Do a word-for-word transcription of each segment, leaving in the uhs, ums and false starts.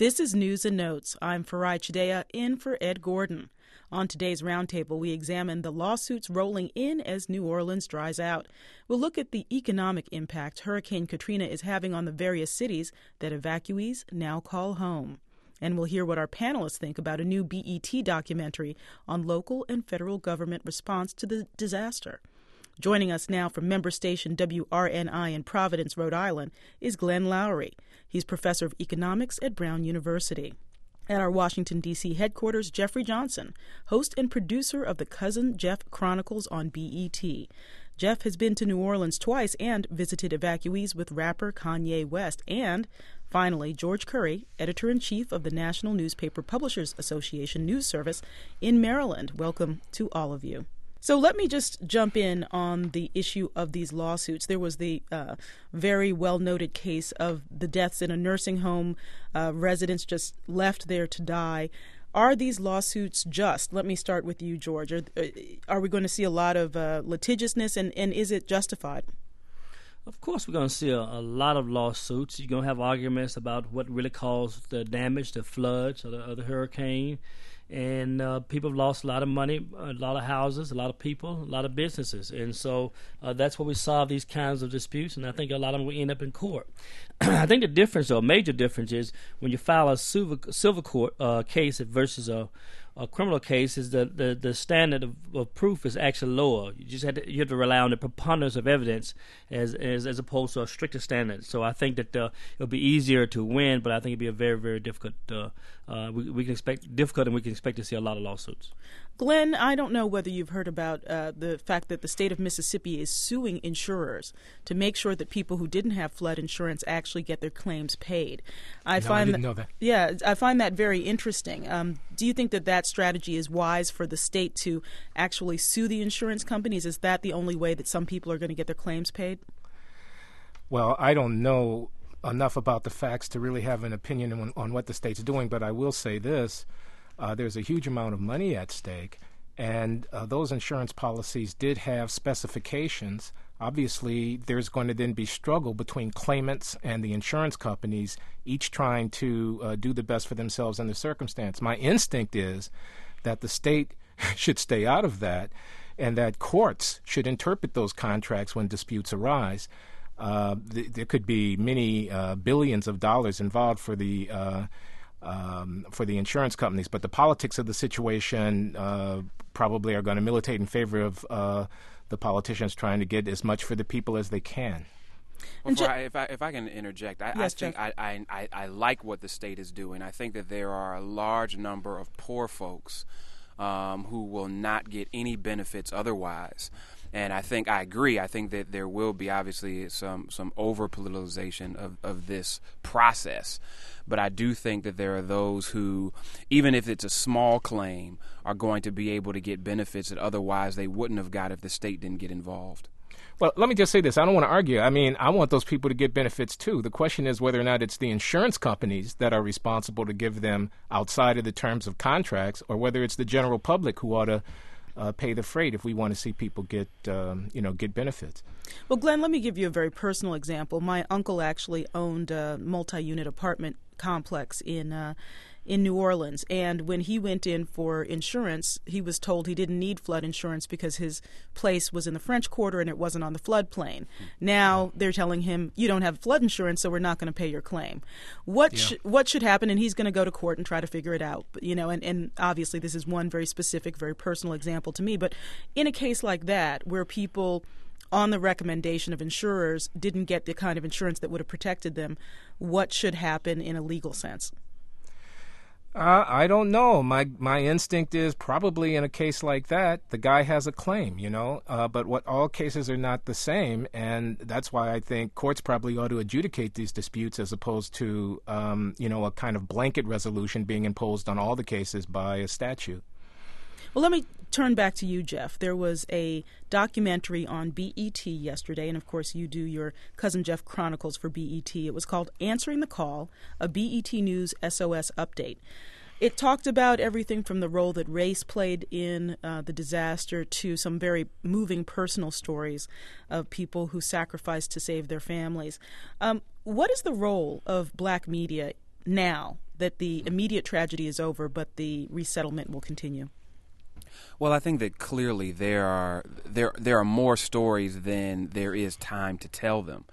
This is News and Notes. I'm Farai Chideya, in for Ed Gordon. On today's roundtable, we examine the lawsuits rolling in as New Orleans dries out. We'll look at the economic impact Hurricane Katrina is having on the various cities that evacuees now call home. And we'll hear what our panelists think about a new B E T documentary on local and federal government response to the disaster. Joining us now from member station W R N I in Providence, Rhode Island, is Glenn Loury. He's professor of economics at Brown University. At our Washington, D C headquarters, Jeffrey Johnson, host and producer of the Cousin Jeff Chronicles on B E T. Jeff has been to New Orleans twice and visited evacuees with rapper Kanye West. And, finally, George Curry, editor-in-chief of the National Newspaper Publishers Association News Service in Maryland. Welcome to all of you. So let me just jump in on the issue of these lawsuits. There was the uh, very well-noted case of the deaths in a nursing home, uh, residents just left there to die. Are these lawsuits just? Let me start with you, George. Are, are we going to see a lot of uh, litigiousness, and, and is it justified? Of course we're going to see a, a lot of lawsuits. You're going to have arguments about what really caused the damage, the floods, or the, or the hurricane. And uh, people have lost a lot of money, a lot of houses, a lot of people, a lot of businesses. And so uh, that's where we solve these kinds of disputes, and I think a lot of them will end up in court. I think the difference, or a major difference, is when you file a silver, silver court uh, case versus a, a criminal case, is that the, the standard of, of proof is actually lower. You just have to, you have to rely on the preponderance of evidence as, as as opposed to a stricter standard. So I think that uh, it'll be easier to win, but I think it'll be a very, very difficult. Uh, uh, we, we can expect difficult, and we can expect to see a lot of lawsuits. Glenn, I don't know whether you've heard about uh, the fact that the state of Mississippi is suing insurers to make sure that people who didn't have flood insurance actually get their claims paid. I no, find I didn't that, know that. Yeah, I find that very interesting. Um, do you think that that strategy is wise for the state to actually sue the insurance companies? Is that the only way that some people are going to get their claims paid? Well, I don't know enough about the facts to really have an opinion on, on what the state's doing, but I will say this. Uh, there's a huge amount of money at stake, and uh, those insurance policies did have specifications. Obviously, there's going to then be struggle between claimants and the insurance companies, each trying to uh, do the best for themselves in the circumstance. My instinct is that the state should stay out of that, and that courts should interpret those contracts when disputes arise. Uh, th- there could be many uh, billions of dollars involved for the uh, Um, for the insurance companies, but the politics of the situation uh, probably are going to militate in favor of uh, the politicians trying to get as much for the people as they can. Well, for, if I if I can interject, I, yes, I think I, I, I, I like what the state is doing. I think that there are a large number of poor folks um, who will not get any benefits otherwise. And I think I agree. I think that there will be obviously some some over politicization of, of this process. But I do think that there are those who, even if it's a small claim, are going to be able to get benefits that otherwise they wouldn't have got if the state didn't get involved. Well, let me just say this. I don't want to argue. I mean, I want those people to get benefits, too. The question is whether or not it's the insurance companies that are responsible to give them outside of the terms of contracts, or whether it's the general public who ought to Uh, pay the freight if we want to see people get, um, you know, get benefits. Well, Glenn, let me give you a very personal example. My uncle actually owned a multi-unit apartment complex in uh, in New Orleans, and when he went in for insurance, he was told he didn't need flood insurance because his place was in the French Quarter and it wasn't on the floodplain. Now they're telling him, you don't have flood insurance, so we're not going to pay your claim. What yeah. sh- what should happen? And he's going to go to court and try to figure it out. You know, and, and obviously this is one very specific, very personal example to me. But in a case like that, where people on the recommendation of insurers didn't get the kind of insurance that would have protected them, what should happen in a legal sense? Uh, I don't know. My my instinct is probably in a case like that, the guy has a claim, you know. Uh, but what all cases are not the same, and that's why I think courts probably ought to adjudicate these disputes as opposed to, um, you know, a kind of blanket resolution being imposed on all the cases by a statute. Well, let me turn back to you, Jeff. There was a documentary on B E T yesterday, and of course you do your Cousin Jeff Chronicles for B E T. It was called Answering the Call, a B E T News S O S update. It talked about everything from the role that race played in uh, the disaster to some very moving personal stories of people who sacrificed to save their families. Um, what is the role of black media now that the immediate tragedy is over, but the resettlement will continue? Well, I think that clearly there are there there are more stories than there is time to tell them,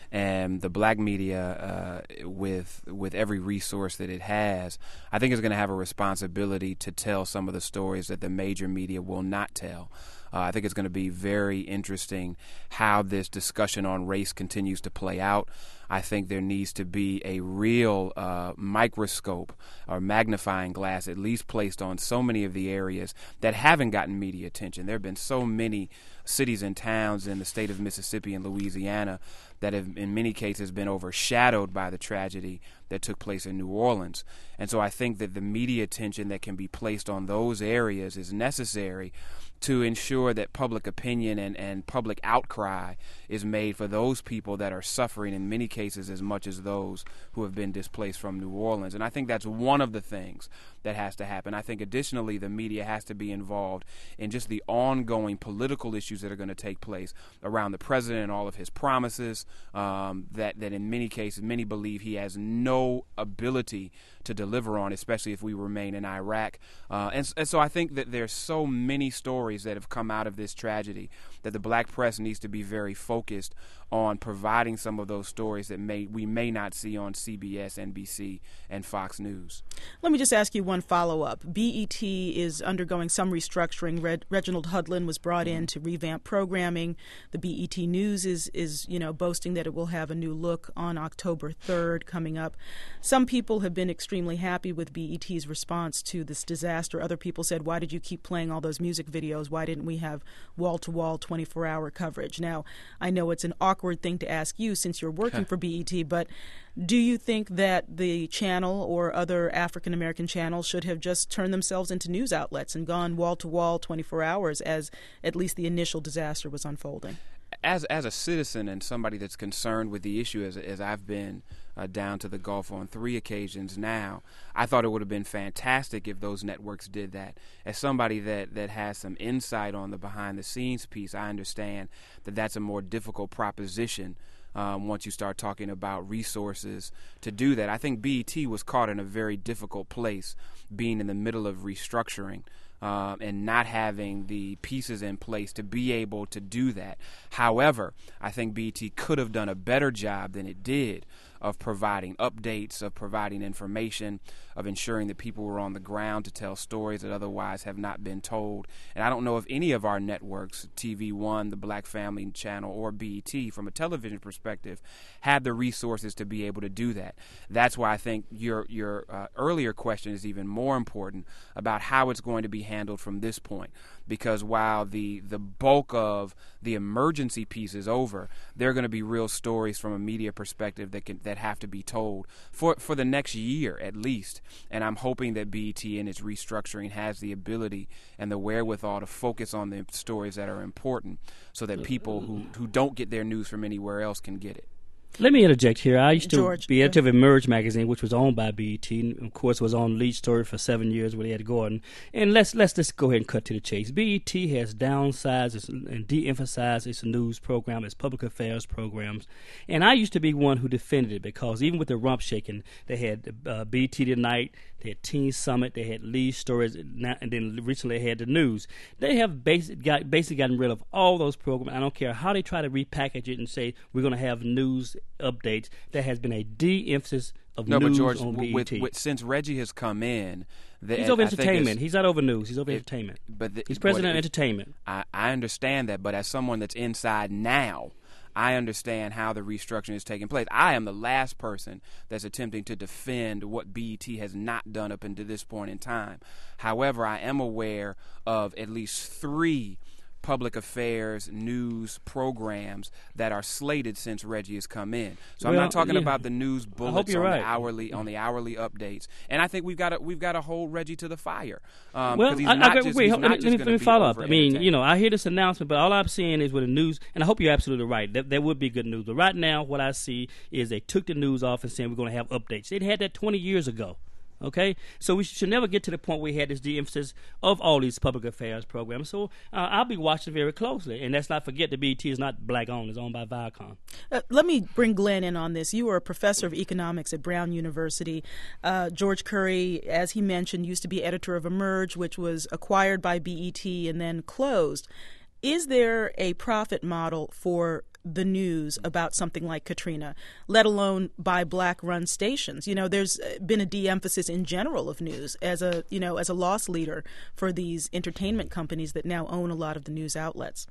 and the black media, uh, with with every resource that it has, I think is going to have a responsibility to tell some of the stories that the major media will not tell. Uh, I think it's going to be very interesting how this discussion on race continues to play out. I think there needs to be a real uh, microscope or magnifying glass at least placed on so many of the areas that haven't gotten media attention. There have been so many cities and towns in the state of Mississippi and Louisiana that have in many cases been overshadowed by the tragedy that took place in New Orleans. And so I think that the media attention that can be placed on those areas is necessary to ensure that public opinion and, and public outcry is made for those people that are suffering in many cases as much as those who have been displaced from New Orleans. And I think that's one of the things that has to happen. I think additionally the media has to be involved in just the ongoing political issues that are going to take place around the president and all of his promises, um, that, that in many cases many believe he has no ability to deliver on, especially if we remain in Iraq. Uh, and, and so I think that there's so many stories that have come out of this tragedy that the black press needs to be very focused on providing some of those stories that may we may not see on C B S, N B C, and Fox News. Let me just ask you one follow-up. B E T is undergoing some restructuring. Reg- Reginald Hudlin was brought in to revamp programming. The B E T News is, is, you know, boasting that it will have a new look on October third coming up. Some people have been extremely happy with B E T's response to this disaster. Other people said, why did you keep playing all those music videos? Why didn't we have wall-to-wall twenty-four hour coverage? Now, I know it's an awkward thing to ask you since you're working for B E T, but do you think that the channel or other African-American channels should have just turned themselves into news outlets and gone wall-to-wall twenty-four hours as at least the initial disaster was unfolding? As as a citizen and somebody that's concerned with the issue, as as I've been uh, down to the Gulf on three occasions now, I thought it would have been fantastic if those networks did that. As somebody that, that has some insight on the behind-the-scenes piece, I understand that that's a more difficult proposition um, once you start talking about resources to do that. I think B E T was caught in a very difficult place being in the middle of restructuring. Um, and not having the pieces in place to be able to do that. However, I think B E T could have done a better job than it did of providing updates, of providing information, of ensuring that people were on the ground to tell stories that otherwise have not been told. And I don't know if any of our networks, T V One, the Black Family Channel, or B E T, from a television perspective, had the resources to be able to do that. That's why I think your your uh, earlier question is even more important about how it's going to be handled from this point. Because while the, the bulk of the emergency piece is over, there are going to be real stories from a media perspective that can that have to be told for, for the next year at least. And I'm hoping that B E T in its restructuring has the ability and the wherewithal to focus on the stories that are important so that people who, who don't get their news from anywhere else can get it. Let me interject here. I used to George, be editor of Emerge magazine, which was owned by B E T, and of course was on Lead Story for seven years with Ed Gordon. And let's let's just go ahead and cut to the chase. B E T has downsized its, and de-emphasized its news program, its public affairs programs. And I used to be one who defended it because even with the rump shaking, they had uh, B E T Tonight, they had Teen Summit, they had Lead Stories, and then recently they had the news. They have basic, got, basically gotten rid of all those programs. I don't care how they try to repackage it and say we're going to have news updates. There has been a de-emphasis of no, news but George, on B E T. with, with, since Reggie has come in, the, he's over I entertainment. He's not over news. He's over it, entertainment. But the, he's president it, of entertainment. I, I understand that, but as someone that's inside now, I understand how the restructuring is taking place. I am the last person that's attempting to defend what B E T has not done up until this point in time. However, I am aware of at least three public affairs news programs that are slated since Reggie has come in. So well, I'm not talking yeah. about the news bullets on right. the hourly on the hourly updates. And I think we've got to we've got to hold Reggie to the fire. Um, well, he's I, not I, just, wait, he's let, not me, just let me, let me be follow up. I mean, over-entertained. you know, I hear this announcement, but all I'm saying is with the news, and I hope you're absolutely right. That there would be good news. But right now, what I see is they took the news off and saying we're going to have updates. They had that twenty years ago. Okay, so we should never get to the point where we had this de-emphasis of all these public affairs programs. So uh, I'll be watching very closely, and let's not forget the B E T is not black-owned; it's owned by Viacom. Uh, let me bring Glenn in on this. You were a professor of economics at Brown University. Uh, George Curry, as he mentioned, used to be editor of Emerge, which was acquired by B E T and then closed. Is there a profit model for the news about something like Katrina, let alone by black-run stations? You know, there's been a de-emphasis in general of news as a, you know, as a loss leader for these entertainment companies that now own a lot of the news outlets.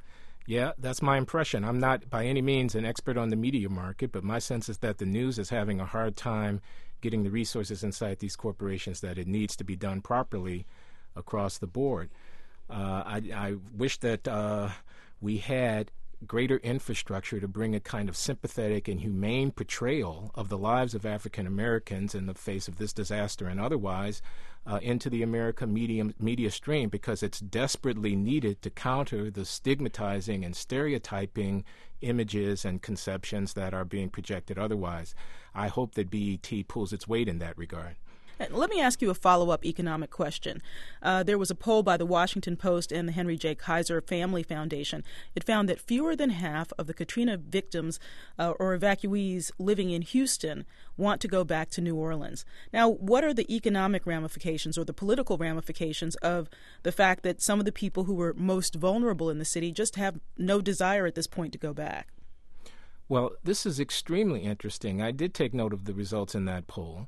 Yeah, that's my impression. I'm not by any means an expert on the media market, but my sense is that the news is having a hard time getting the resources inside these corporations that it needs to be done properly across the board. Uh, I, I wish that uh, we had greater infrastructure to bring a kind of sympathetic and humane portrayal of the lives of African Americans in the face of this disaster and otherwise uh, into the American media, media stream, because it's desperately needed to counter the stigmatizing and stereotyping images and conceptions that are being projected otherwise. I hope that B E T pulls its weight in that regard. Let me ask you a follow-up economic question. Uh, there was a poll by the Washington Post and the Henry J. Kaiser Family Foundation. It found that fewer than half of the Katrina victims uh, or evacuees living in Houston want to go back to New Orleans. Now, what are the economic ramifications or the political ramifications of the fact that some of the people who were most vulnerable in the city just have no desire at this point to go back? Well, this is extremely interesting. I did take note of the results in that poll.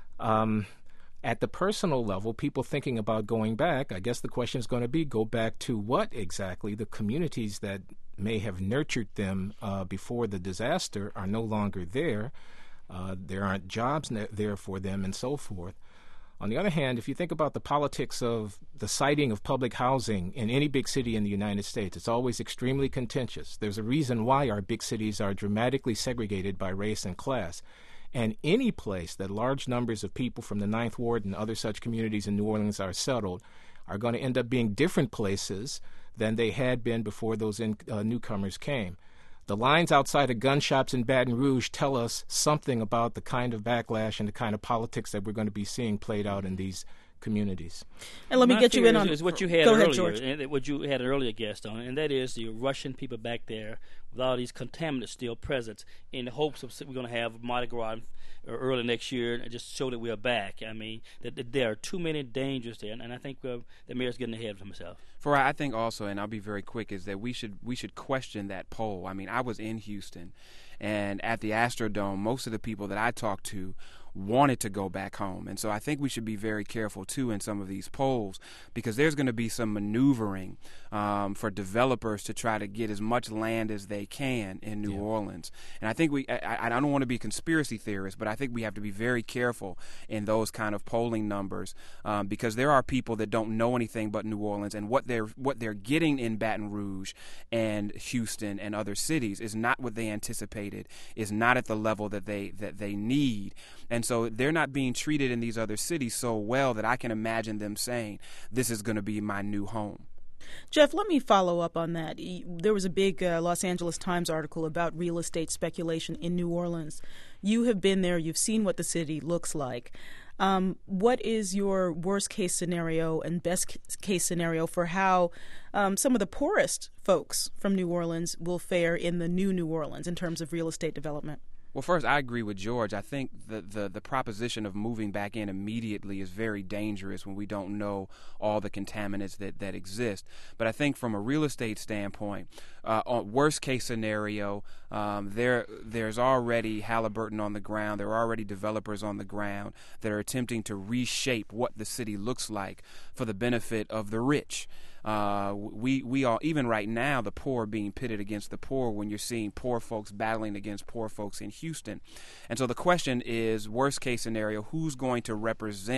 Um, at the personal level, people thinking about going back, I guess the question is going to be, go back to what exactly? The communities that may have nurtured them uh, before the disaster are no longer there. Uh, there aren't jobs ne- there for them and so forth. On the other hand, if you think about the politics of the siting of public housing in any big city in the United States, it's always extremely contentious. There's a reason why our big cities are dramatically segregated by race and class. And any place that large numbers of people from the Ninth Ward and other such communities in New Orleans are settled are going to end up being different places than they had been before those in, uh, newcomers came. The lines outside of gun shops in Baton Rouge tell us something about the kind of backlash and the kind of politics that we're going to be seeing played out in these communities. And let me My get you in on is what you had Go earlier, ahead, George. and what you had an earlier guest on, and that is you're rushing people back there with all these contaminants still present in the hopes of we're going to have Mardi Gras early next year and just show that we are back. I mean, that, that there are too many dangers there, and, and I think uh, the mayor's getting ahead of himself. For I think also, and I'll be very quick, is that we should we should question that poll. I mean, I was in Houston, and at the Astrodome, most of the people that I talked to wanted to go back home. And so I think we should be very careful, too, in some of these polls, because there's going to be some maneuvering um, for developers to try to get as much land as they can in New yeah. Orleans. And I think we, I, I don't want to be conspiracy theorists, but I think we have to be very careful in those kind of polling numbers um, because there are people that don't know anything but New Orleans, and what they're, what they're getting in Baton Rouge and Houston and other cities is not what they anticipated, is not at the level that they, that they need. And so they're not being treated in these other cities so well that I can imagine them saying, this is going to be my new home. Jeff, let me follow up on that. There was a big uh, Los Angeles Times article about real estate speculation in New Orleans. You have been there. You've seen what the city looks like. Um, what is your worst case scenario and best case scenario for how um, some of the poorest folks from New Orleans will fare in the new New Orleans in terms of real estate development? Well, first, I agree with George. I think the, the, the proposition of moving back in immediately is very dangerous when we don't know all the contaminants that, that exist. But I think from a real estate standpoint, uh, on worst case scenario, um, there there's already Halliburton on the ground. There are already developers on the ground that are attempting to reshape what the city looks like for the benefit of the rich. Uh, we we all, even right now, the poor are being pitted against the poor when you're seeing poor folks battling against poor folks in Houston. And so the question is, worst case scenario, who's going to represent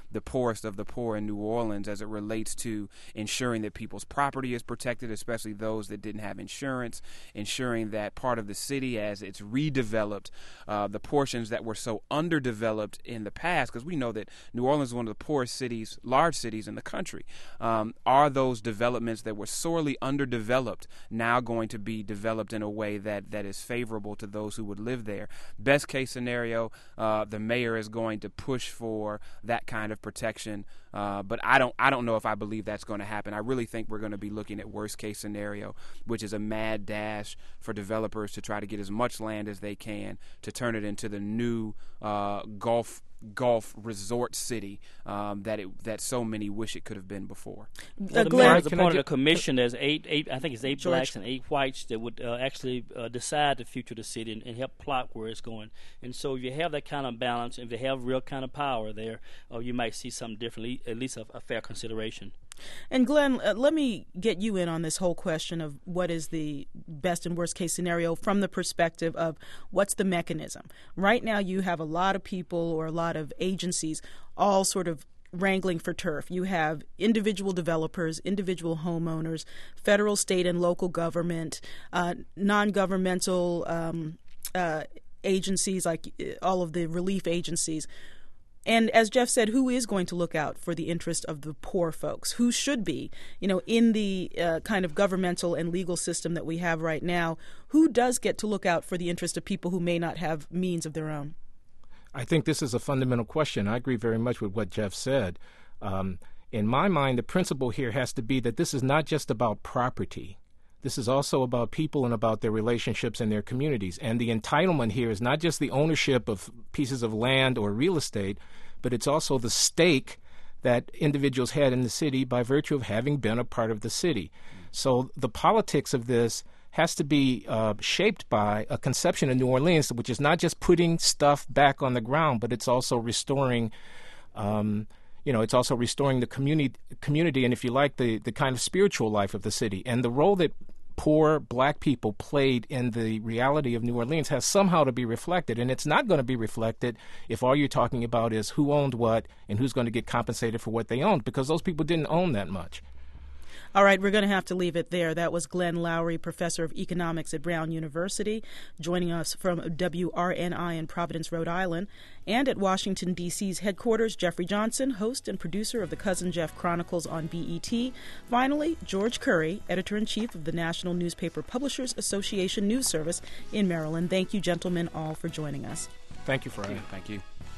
the poorest of the poor in New Orleans as it relates to ensuring that people's property is protected, especially those that didn't have insurance, ensuring that part of the city, as it's redeveloped, uh, the portions that were so underdeveloped in the past, because we know that New Orleans is one of the poorest cities, large cities in the country, um, are those developments that were sorely underdeveloped now going to be developed in a way that, that is favorable to those who would live there? Best case scenario, uh, the mayor is going to push for that kind of protection, uh, but I don't I don't know if I believe that's going to happen. I really think we're going to be looking at worst case scenario, which is a mad dash for developers to try to get as much land as they can to turn it into the new uh, Gulf Gulf resort city um, that it that so many wish it could have been before. Well, the mayor is appointed a commission. There's eight, eight, I think it's eight George. blacks and eight whites that would uh, actually uh, decide the future of the city and, and help plot where it's going. And so, if you have that kind of balance, if you have real kind of power there, uh, you might see something differently, at least a, a fair consideration. And Glenn, uh, let me get you in on this whole question of what is the best and worst case scenario from the perspective of what's the mechanism. Right now you have a lot of people or a lot of agencies all sort of wrangling for turf. You have individual developers, individual homeowners, federal, state, and local government, uh, non-governmental um, uh, agencies like all of the relief agencies. And as Jeff said, who is going to look out for the interest of the poor folks? Who should be, you know, in the uh, kind of governmental and legal system that we have right now? Who does get to look out for the interest of people who may not have means of their own? I think this is a fundamental question. I agree very much with what Jeff said. Um, in my mind, the principle here has to be that this is not just about property. This is also about people and about their relationships and their communities. And the entitlement here is not just the ownership of pieces of land or real estate, but it's also the stake that individuals had in the city by virtue of having been a part of the city. So the politics of this has to be uh, shaped by a conception of New Orleans, which is not just putting stuff back on the ground, but it's also restoring um, You know, it's also restoring the community, community, and if you like, the, the kind of spiritual life of the city. And the role that poor black people played in the reality of New Orleans has somehow to be reflected. And it's not going to be reflected if all you're talking about is who owned what and who's going to get compensated for what they owned, because those people didn't own that much. All right, we're going to have to leave it there. That was Glenn Loury, professor of economics at Brown University, joining us from W R N I in Providence, Rhode Island. And at Washington, D C's headquarters, Jeffrey Johnson, host and producer of the Cousin Jeff Chronicles on B E T. Finally, George Curry, editor-in-chief of the National Newspaper Publishers Association News Service in Maryland. Thank you, gentlemen, all for joining us. Thank you for having me. Thank you.